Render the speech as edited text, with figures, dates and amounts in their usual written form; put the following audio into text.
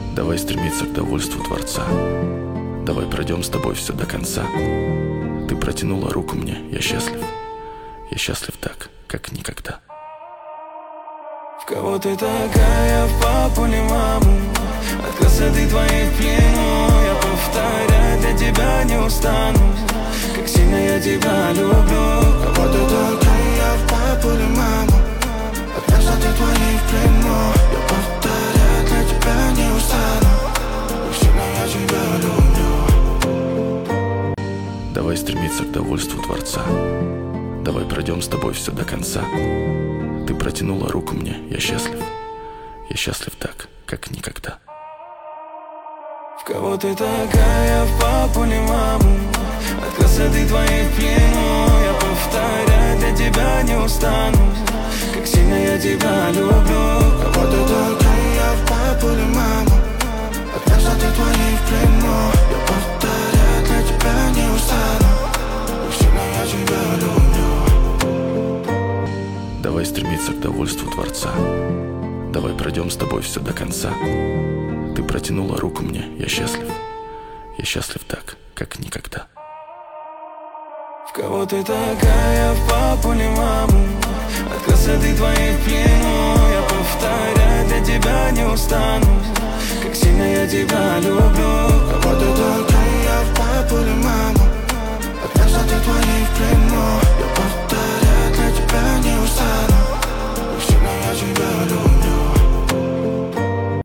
Давай стремиться к довольству Творца. Давай пройдем с тобой все до конца. Ты протянула руку мне, я счастлив. Я счастлив так, как никогда. В кого ты такая, в папу или маму? От красоты твоей в плену. Я повторять для тебя не устану, как сильно я тебя люблю. В кого ты такая, в папу или маму? От красоты твоей в плену. Я повторять для тебя не устану, как сильно я тебя люблю. Давай стремиться к довольству Творца. Давай пройдем с тобой все до конца. Ты протянула руку мне, я счастлив. Я счастлив так, как никогда. В кого ты такая, в папу или маму? От красоты твоей в плену. Я повторять для тебя не устану, как сильно я тебя люблю. В кого ты такая, в папу или маму? От красоты твоей в плену. Я повторять для тебя не устану, как сильно я тебя люблю. Давай стремиться к довольству Творца. Давай пройдем с тобой все до конца. Ты протянула руку мне, я счастлив. Я счастлив так, как никогда. В кого ты такая, в папу или маму? От красоты твоей в плену. Я повторять для тебя не устану, как сильно я тебя люблю. В кого ты такая,